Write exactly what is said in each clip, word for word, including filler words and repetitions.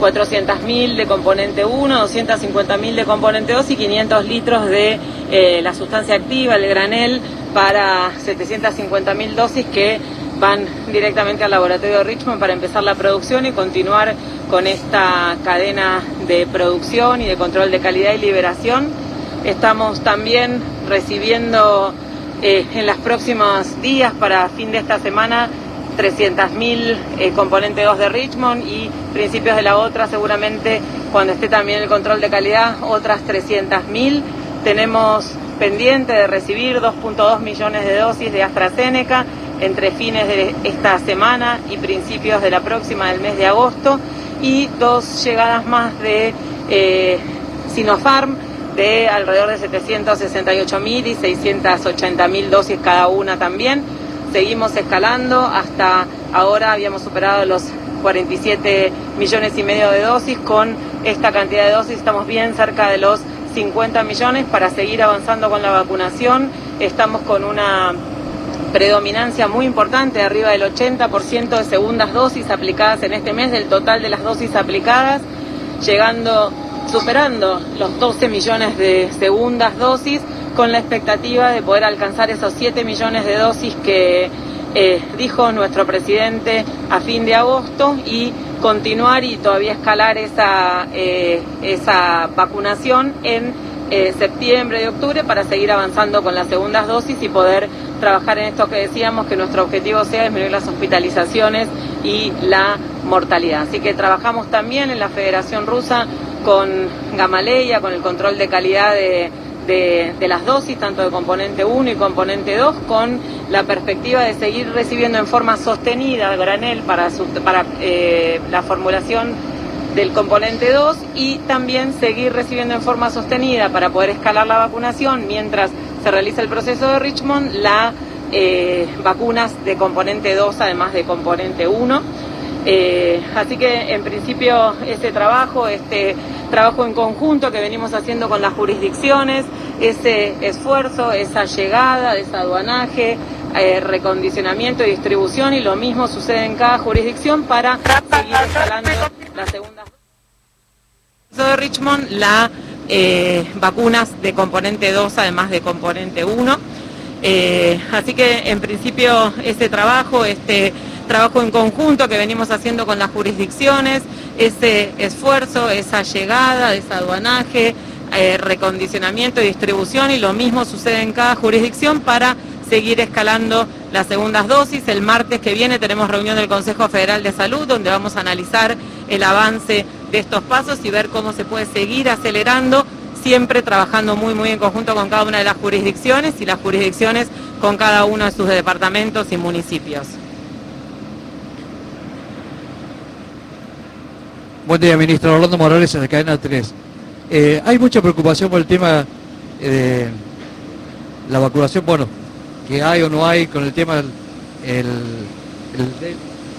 cuatrocientos mil de componente uno, doscientos cincuenta mil de componente dos y quinientos litros de eh, la sustancia activa, el granel, para setecientos cincuenta mil dosis que van directamente al laboratorio de Richmond para empezar la producción y continuar con esta cadena de producción y de control de calidad y liberación. Estamos también recibiendo eh, en los próximos días, para fin de esta semana, trescientos mil eh, componente dos de Richmond, y principios de la otra, seguramente cuando esté también el control de calidad, otras trescientos mil. Tenemos pendiente de recibir dos punto dos millones de dosis de AstraZeneca entre fines de esta semana y principios de la próxima, del mes de agosto, y dos llegadas más de eh, Sinopharm de alrededor de setecientos sesenta y ocho mil y seiscientos ochenta mil dosis cada una también. Seguimos escalando, hasta ahora habíamos superado los cuarenta y siete millones y medio de dosis. Con esta cantidad de dosis estamos bien cerca de los cincuenta millones para seguir avanzando con la vacunación. Estamos con una predominancia muy importante, arriba del ochenta por ciento de segundas dosis aplicadas en este mes, del total de las dosis aplicadas, llegando, superando los doce millones de segundas dosis, con la expectativa de poder alcanzar esos siete millones de dosis que eh, dijo nuestro presidente a fin de agosto, y continuar y todavía escalar esa, eh, esa vacunación en eh, septiembre y octubre para seguir avanzando con las segundas dosis y poder trabajar en esto que decíamos, que nuestro objetivo sea disminuir las hospitalizaciones y la mortalidad. Así que trabajamos también en la Federación Rusa con Gamaleya, con el control de calidad de De, de las dosis, tanto de componente uno y componente dos, con la perspectiva de seguir recibiendo en forma sostenida granel para, su, para eh, la formulación del componente dos, y también seguir recibiendo en forma sostenida para poder escalar la vacunación mientras se realiza el proceso de Richmond, las eh, vacunas de componente dos además de componente uno. Eh, así que en principio ese trabajo, este trabajo en conjunto que venimos haciendo con las jurisdicciones, ese esfuerzo, esa llegada, ese aduanaje, eh, recondicionamiento y distribución, y lo mismo sucede en cada jurisdicción para seguir escalando la segunda de Richmond, las eh, vacunas de componente dos además de componente uno. Eh, así que en principio ese trabajo, este trabajo en conjunto que venimos haciendo con las jurisdicciones, ese esfuerzo, esa llegada, ese aduanaje, eh, recondicionamiento y distribución, y lo mismo sucede en cada jurisdicción para seguir escalando las segundas dosis. El martes que viene tenemos reunión del Consejo Federal de Salud, donde vamos a analizar el avance de estos pasos y ver cómo se puede seguir acelerando, siempre trabajando muy muy en conjunto con cada una de las jurisdicciones, y las jurisdicciones con cada uno de sus departamentos y municipios. Buen día, ministro. Orlando Morales, de Cadena tres. Eh, hay mucha preocupación por el tema de la vacunación, bueno, que hay o no hay con el tema del... El, el,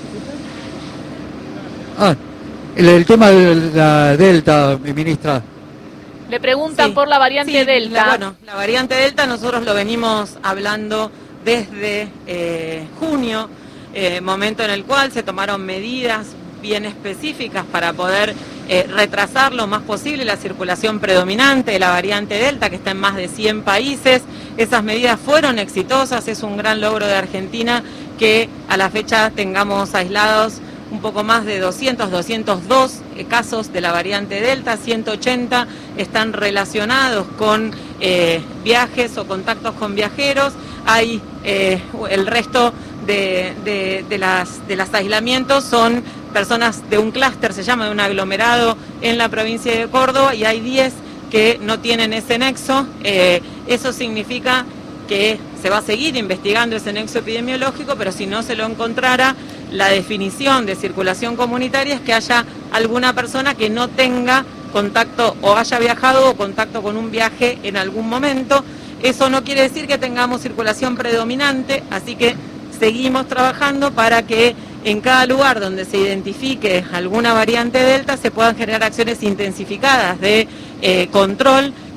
ah, el, el tema de la Delta, ministra. Le preguntan sí, por la variante sí, Delta. La, bueno, la variante Delta nosotros lo venimos hablando desde eh, junio, eh, momento en el cual se tomaron medidas bien específicas para poder eh, retrasar lo más posible la circulación predominante de la variante Delta, que está en más de cien países. Esas medidas fueron exitosas, es un gran logro de Argentina que a la fecha tengamos aislados un poco más de doscientos, doscientos dos eh, casos de la variante Delta, ciento ochenta están relacionados con eh, viajes o contactos con viajeros. Hay eh, el resto de, de, de, las, de los aislamientos son personas de un clúster, se llama, de un aglomerado en la provincia de Córdoba, y hay diez que no tienen ese nexo. Eh, eso significa que se va a seguir investigando ese nexo epidemiológico, pero si no se lo encontrara, la definición de circulación comunitaria es que haya alguna persona que no tenga contacto o haya viajado o contacto con un viaje en algún momento. Eso no quiere decir que tengamos circulación predominante, así que seguimos trabajando para que en cada lugar donde se identifique alguna variante Delta se puedan generar acciones intensificadas de eh, control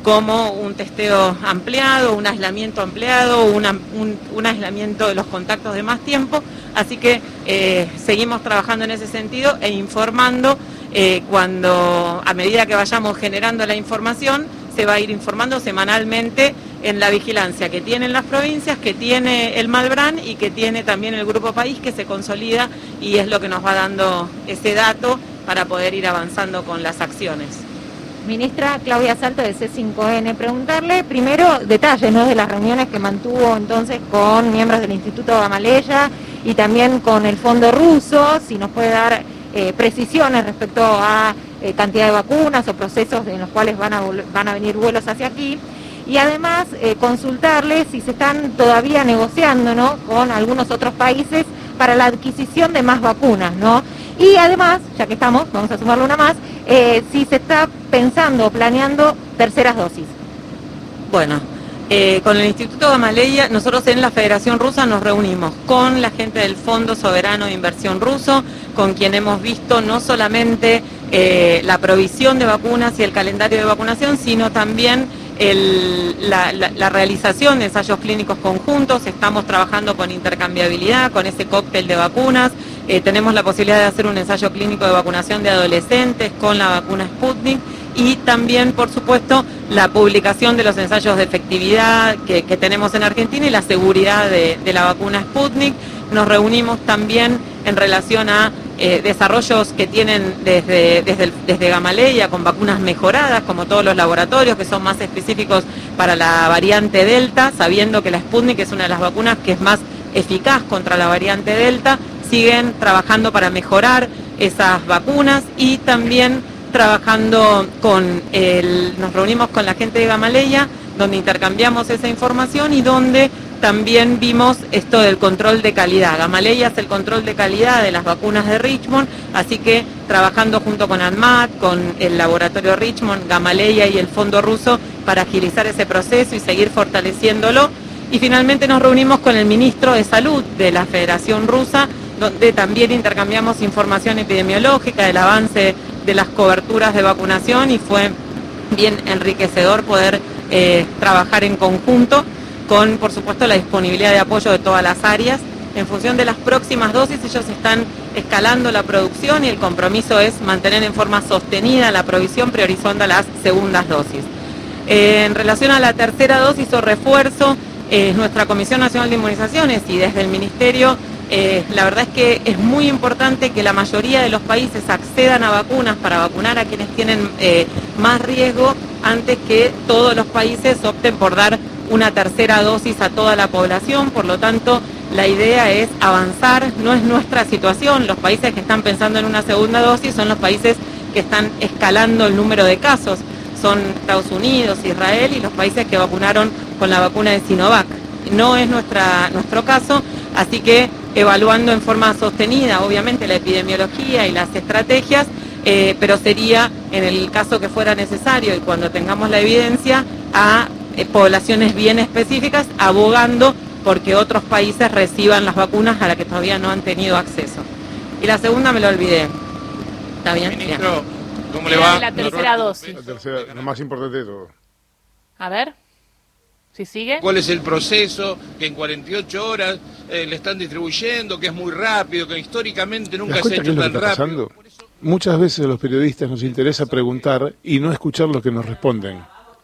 como un testeo ampliado, un aislamiento ampliado, una, un, un aislamiento de los contactos de más tiempo, así que eh, seguimos trabajando en ese sentido e informando eh, cuando, a medida que vayamos generando la información, se va a ir informando semanalmente en la vigilancia que tienen las provincias, que tiene el Malbrán y que tiene también el Grupo País, que se consolida y es lo que nos va dando ese dato para poder ir avanzando con las acciones. Ministra Claudia Salto de C cinco N, preguntarle primero detalles, ¿no?, de las reuniones que mantuvo entonces con miembros del Instituto Gamaleya y también con el Fondo Ruso, si nos puede dar eh, precisiones respecto a eh, cantidad de vacunas o procesos en los cuales van a, van a venir vuelos hacia aquí, y además eh, consultarle si se están todavía negociando, ¿no?, con algunos otros países para la adquisición de más vacunas, ¿no? Y además, ya que estamos, vamos a sumarle una más, eh, si se está pensando o planeando terceras dosis. Bueno, eh, con el Instituto Gamaleya, nosotros en la Federación Rusa nos reunimos con la gente del Fondo Soberano de Inversión Ruso, con quien hemos visto no solamente eh, la provisión de vacunas y el calendario de vacunación, sino también El, la, la, la realización de ensayos clínicos conjuntos. Estamos trabajando con intercambiabilidad, con ese cóctel de vacunas. Eh, tenemos la posibilidad de hacer un ensayo clínico de vacunación de adolescentes con la vacuna Sputnik y también, por supuesto, la publicación de los ensayos de efectividad que, que tenemos en Argentina y la seguridad de, de la vacuna Sputnik. Nos reunimos también en relación a eh, desarrollos que tienen desde, desde, el, desde Gamaleya con vacunas mejoradas, como todos los laboratorios que son más específicos para la variante Delta, sabiendo que la Sputnik es una de las vacunas que es más eficaz contra la variante Delta. Siguen trabajando para mejorar esas vacunas y también trabajando con el, nos reunimos con la gente de Gamaleya, donde intercambiamos esa información y donde también vimos esto del control de calidad. Gamaleya es el control de calidad de las vacunas de Richmond, así que trabajando junto con ANMAT, con el laboratorio Richmond, Gamaleya y el Fondo Ruso para agilizar ese proceso y seguir fortaleciéndolo. Y finalmente nos reunimos con el ministro de Salud de la Federación Rusa, donde también intercambiamos información epidemiológica del avance de las coberturas de vacunación y fue bien enriquecedor poder eh, trabajar en conjunto con, por supuesto, la disponibilidad de apoyo de todas las áreas. En función de las próximas dosis, ellos están escalando la producción y el compromiso es mantener en forma sostenida la provisión, priorizando las segundas dosis. Eh, en relación a la tercera dosis o refuerzo, eh, nuestra Comisión Nacional de Inmunizaciones y desde el Ministerio, eh, la verdad es que es muy importante que la mayoría de los países accedan a vacunas para vacunar a quienes tienen eh, más riesgo antes que todos los países opten por dar una tercera dosis a toda la población. Por lo tanto, la idea es avanzar, no es nuestra situación. Los países que están pensando en una segunda dosis son los países que están escalando el número de casos. Son Estados Unidos, Israel y los países que vacunaron con la vacuna de Sinovac. No es nuestra, nuestro caso, así que evaluando en forma sostenida, obviamente, la epidemiología y las estrategias, eh, pero sería, en el caso que fuera necesario y cuando tengamos la evidencia, a eh, poblaciones bien específicas, abogando porque otros países reciban las vacunas a las que todavía no han tenido acceso. Y la segunda me lo olvidé. ¿Está bien? Ministro, bien. ¿cómo le va? La tercera dosis. La tercera, lo más importante de todo. A ver, si sigue. ¿Cuál es el proceso que en cuarenta y ocho horas eh, le están distribuyendo, que es muy rápido, que históricamente nunca se ha hecho tan rápido? Pasando? Muchas veces a los periodistas nos interesa preguntar y no escuchar lo que nos responden.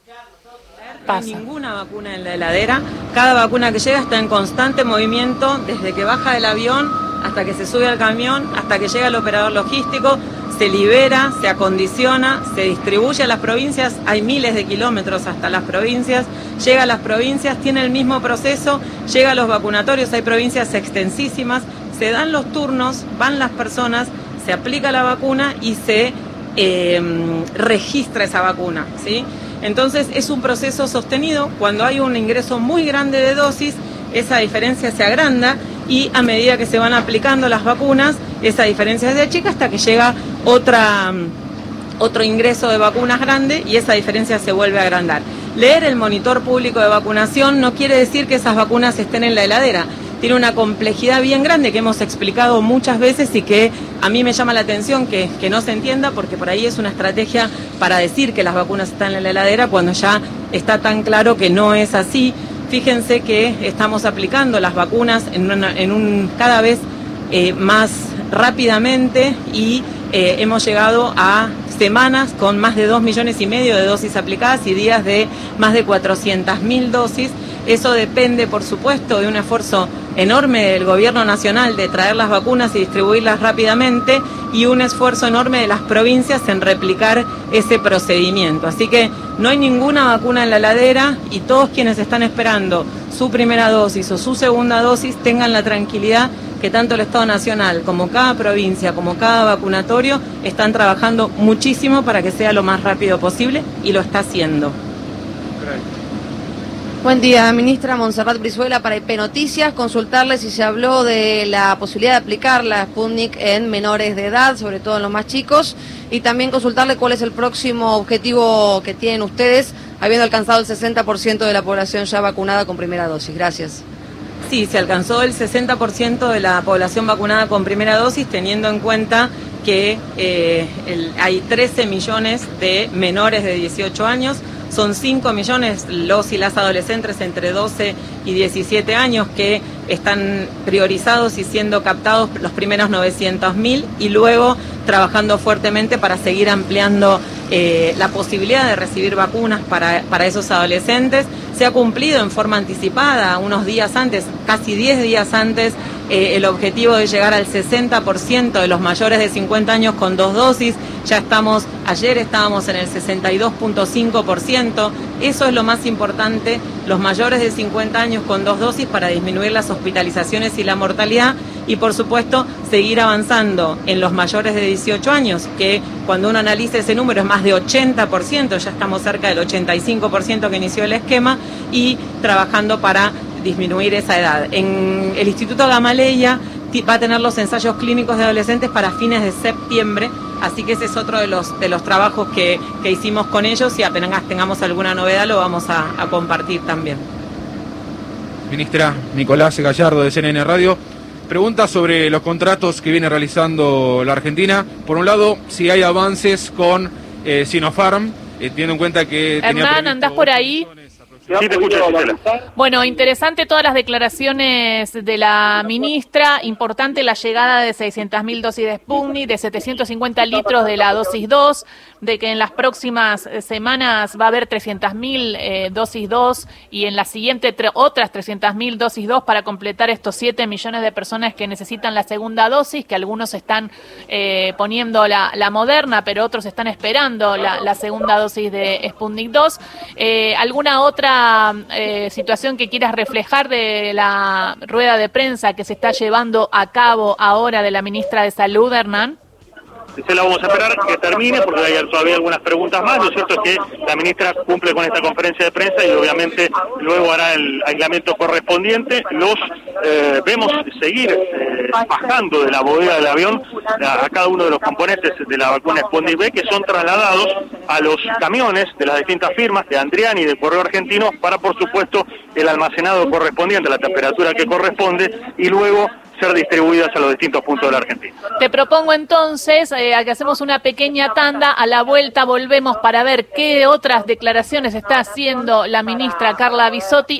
No hay ninguna vacuna en la heladera. Cada vacuna que llega está en constante movimiento desde que baja del avión hasta que se sube al camión, hasta que llega el operador logístico, se libera, se acondiciona, se distribuye a las provincias. Hay miles de kilómetros hasta las provincias. Llega a las provincias, tiene el mismo proceso, llega a los vacunatorios. Hay provincias extensísimas. Se dan los turnos, van las personas, se aplica la vacuna y se eh, registra esa vacuna, ¿sí? Entonces es un proceso sostenido. Cuando hay un ingreso muy grande de dosis, esa diferencia se agranda y a medida que se van aplicando las vacunas, esa diferencia se achica hasta que llega otra, otro ingreso de vacunas grande y esa diferencia se vuelve a agrandar. Leer el monitor público de vacunación no quiere decir que esas vacunas estén en la heladera. tiene una complejidad bien grande que hemos explicado muchas veces y que a mí me llama la atención que, que no se entienda, porque por ahí es una estrategia para decir que las vacunas están en la heladera cuando ya está tan claro que no es así. Fíjense que estamos aplicando las vacunas en, una, en un cada vez eh, más rápidamente y eh, hemos llegado a semanas con más de dos millones y medio de dosis aplicadas y días de más de cuatrocientas mil dosis. Eso depende, por supuesto, de un esfuerzo enorme del gobierno nacional de traer las vacunas y distribuirlas rápidamente y un esfuerzo enorme de las provincias en replicar ese procedimiento. Así que no hay ninguna vacuna en la heladera y todos quienes están esperando su primera dosis o su segunda dosis tengan la tranquilidad que tanto el Estado Nacional como cada provincia, como cada vacunatorio, están trabajando muchísimo para que sea lo más rápido posible y lo está haciendo. Buen día, ministra. Montserrat Brizuela para I P Noticias. Consultarle si se habló de la posibilidad de aplicar la Sputnik en menores de edad, sobre todo en los más chicos, y también consultarle cuál es el próximo objetivo que tienen ustedes, habiendo alcanzado el sesenta por ciento de la población ya vacunada con primera dosis. Gracias. Sí, se alcanzó el sesenta por ciento de la población vacunada con primera dosis, teniendo en cuenta que eh, el, hay trece millones de menores de dieciocho años, son cinco millones los y las adolescentes entre doce y diecisiete años que están priorizados y siendo captados los primeros novecientos mil y luego trabajando fuertemente para seguir ampliando eh, la posibilidad de recibir vacunas para, para esos adolescentes. Se ha cumplido en forma anticipada, unos días antes, casi diez días antes, eh, el objetivo de llegar al sesenta por ciento de los mayores de cincuenta años con dos dosis. Ya estamos, ayer estábamos en el sesenta y dos punto cinco por ciento. Eso es lo más importante, los mayores de cincuenta años con dos dosis para disminuir las hospitalizaciones y la mortalidad. Y por supuesto, seguir avanzando en los mayores de dieciocho años, que cuando uno analiza ese número es más de ochenta por ciento, ya estamos cerca del ochenta y cinco por ciento que inició el esquema, y trabajando para disminuir esa edad. En el Instituto Gamaleya va a tener los ensayos clínicos de adolescentes para fines de septiembre, así que ese es otro de los de los trabajos que, que hicimos con ellos, y apenas tengamos alguna novedad lo vamos a, a compartir también. Ministra, Nicolás Gallardo de C N N Radio. Pregunta sobre los contratos que viene realizando la Argentina. Por un lado, si hay avances con eh, Sinopharm, eh, teniendo en cuenta que... Hernán, ¿andás por ahí? Sí, te escucho, Gisela. Bueno, interesante todas las declaraciones de la ministra, importante la llegada de seiscientas mil dosis de Sputnik, de setecientos cincuenta litros de la dosis dos, de que en las próximas semanas va a haber trescientas mil eh, dosis dos y en la siguiente tre- otras trescientas mil dosis dos para completar estos siete millones de personas que necesitan la segunda dosis, que algunos están eh, poniendo la, la Moderna, pero otros están esperando la, la segunda dosis de Sputnik dos. Eh, ¿Alguna otra Eh, situación que quieras reflejar de la rueda de prensa que se está llevando a cabo ahora de la ministra de Salud, Hernán? Se la vamos a esperar que termine porque hay todavía algunas preguntas más. Lo cierto es que la ministra cumple con esta conferencia de prensa y obviamente luego hará el aislamiento correspondiente. Los eh, vemos seguir eh, bajando de la bodega del avión a, a cada uno de los componentes de la vacuna Sputnik V, que son trasladados a los camiones de las distintas firmas de Andriani y de Correo Argentino para, por supuesto, el almacenado correspondiente a la temperatura que corresponde y luego ser distribuidas a los distintos puntos de la Argentina. Te propongo entonces eh, a que hacemos una pequeña tanda, a la vuelta volvemos para ver qué otras declaraciones está haciendo la ministra Carla Bisotti.